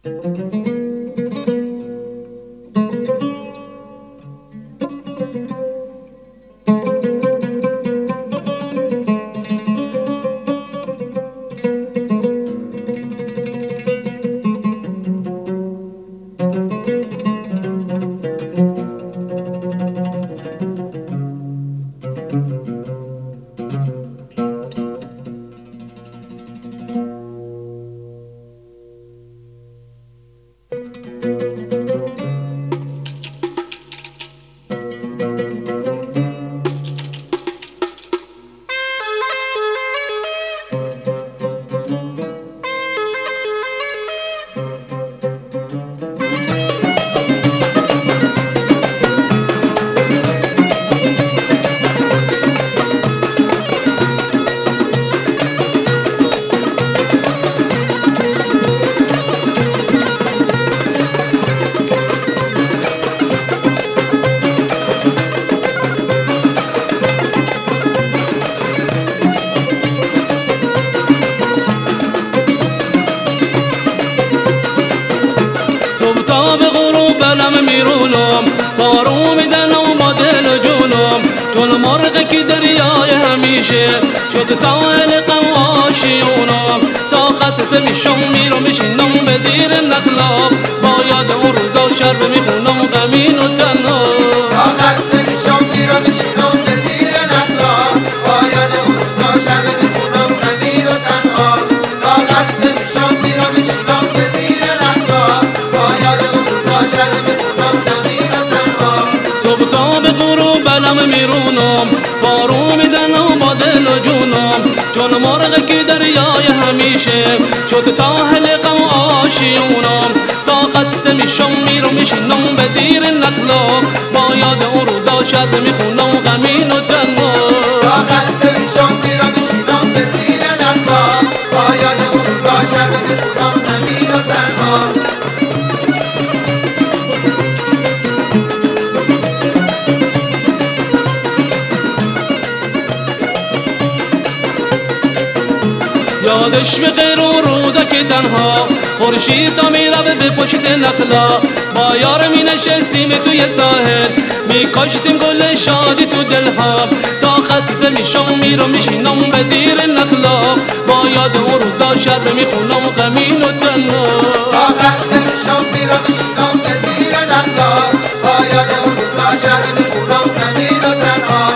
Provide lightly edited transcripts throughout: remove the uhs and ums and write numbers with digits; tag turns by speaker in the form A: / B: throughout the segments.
A: به غروب بلم میرونم بارو میزنم با دل و جونم چون مرغ که دریای همیشه شد ساحل قواشیونم تا قصد میشم میرم میشینم به زیر نخلا با یاد اون روزا شرب میخونم غمین و تنها
B: تا قصد میشم میرم میشینم به زیر نخلا با یاد اون روزا شرب میخونم غمین و تنها تا قصد میشم میرم میشینم به زیر نخلا با یاد اون روزا شرب میخونم غمین و تنها
A: صبح تا به غروب بلم میرونم بارو میزنم با دل و جونم چون مرغ که دریای همیشه شد ساحل غم آشیونم تا قصد میشم میرم میشینم به زیر نخلا با یاد اون روزا شب میخونم غمین و تنها
B: تا قصد میشم میرم میشینم به زیر نخلا با یاد اون روزا شب میخونم غمین و تنها
A: یادش به غیر اون روزا که تنها خورشید تا میره به پشت نخلا با یار می نشستیم توی ساحل می کاشتیم گل شادی تو دلها تا خسته میشم میرم میشینم به زیر نخلا با یاد اون روزا شب میخونم غمین و تنها
B: تا قصد میشم میرم میشینم به زیر نخلا با یاد اون روزا شب میخونم غمین و تنها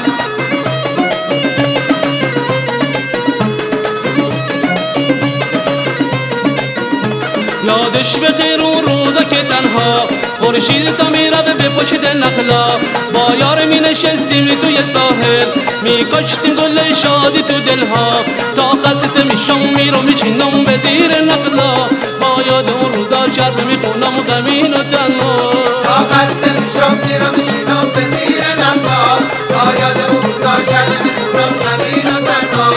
A: یادش به غیر اون روزا که تنها خورشید تا میره به پشت نخلا با یار می نشستیم توی ساحل می کاشتیم گل شادی تو دلها تا خسته میشم میرم میشینم به زیر نخلا با یاد اون روزا شب میخونم غمین و تنها
B: تا قصد میشم میرم میشینم به زیر نخلا با یاد اون روزا شب میخونم غمین و تنها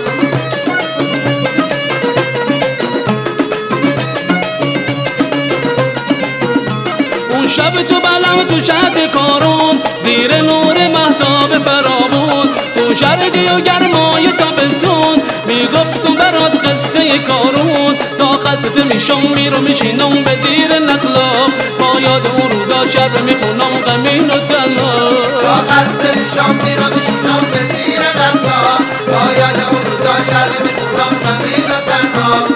A: شب تو بلم تو شهد کارون زیر نور مهتاب فرامون تو شرقی و گرمای تابستون میگفتم برات قصه کارون تا قصد میشم میرم میشینم به زیر نخلا با یاد اون روزا شب میخونم غمین و تنها
B: تا قصد میشم میرم میشینم به زیر نخلا با یاد اون روزا شب میخونم غمین و تنها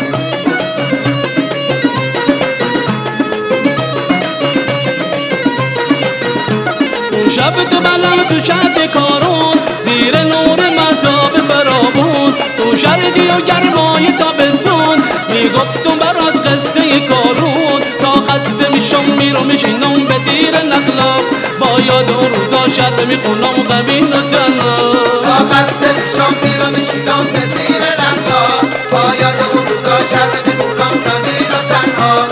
A: شب تو بلم تو شهد کارون زیر نور مهتاب فرامون تو شرقی و گرمای تابستون میگفتم برات قصه کارون تا قصد میشم میرم میشینم به زیر نخلا با یاد اون روزا شب میخونم غمین و تنها
B: تا قصد میشم میرم میشینم به زیر نخلا با یاد اون روزا شب میخونم غمین و تنها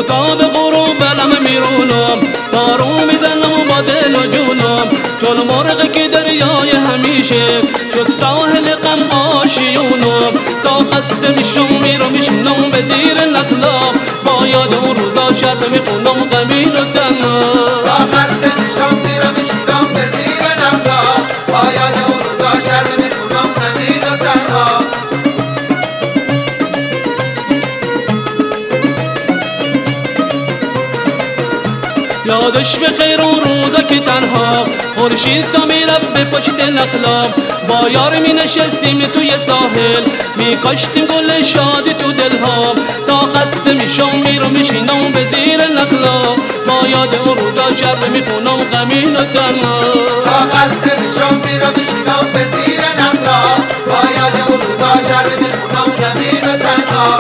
A: تا به غروب علم میرونم دارو میزنم با دل و جونم چون مرغ که دریای همیشه شد ساحل غم آشیونم تا قصد میشم میرم میشنم به زیر نخلا با یاد اون روزا شب میخونم غمین و تنها
B: تا قصد میشم میرم میشنم به زیر نخلا با یاد اون روزا شب میخونم غمین و تنها
A: یادش به خیر اون روزا که تنها خورشید تا میرفت به پشت نخلا با یار می نشستیم توی ساحل می کاشتیم گل شادی تو دلها تا قصد میشم میرم میشینم به زیر نخلا با یاد اون روزا شب میخونم غمین و تنها
B: تا قصد میشم میرم میشینم به زیر نخلا با یاد اون روزا شب میخونم غمین و تنها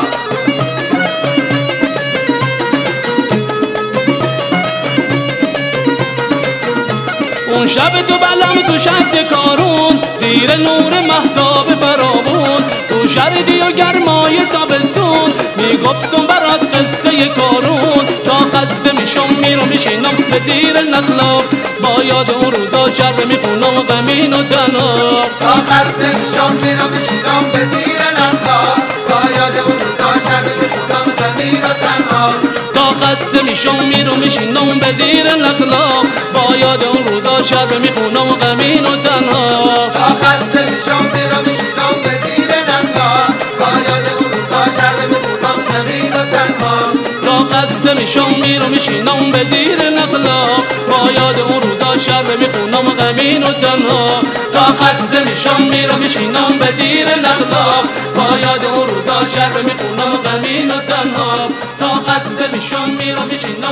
A: اون شب تو بلم تو شد کارون زیر نور مهتاب فراوون تو شردی و گرمای تابستون میگفتم برات قصه کارون تا قصد میشم میرم میشینم به زیر نخلا با یاد اون روزا شب میخونم غمین و تنها
B: تا قصد میشم میرم میشینم به زیر نخلا با یاد اون روزا شب میخونم غمین و تنها
A: تا قصد میشم میرم میشینم به زیر نخلا با یاد اون روزا شب میخونم غمین و تنها
B: تا قصد میشم میرم میشینم به زیر نخلا با یاد اون روزا شب میخونم غمین و تنها
A: تا قصد میشم میرم میشینم به زیر نخلا با یاد اون روزا شب میخونم غمین و تنها تا قصد میشم میرم میشینم به زیر نخلا با یاد اون روزا شب میخونم غمین و تنها تا قصد میشم میرم میشینم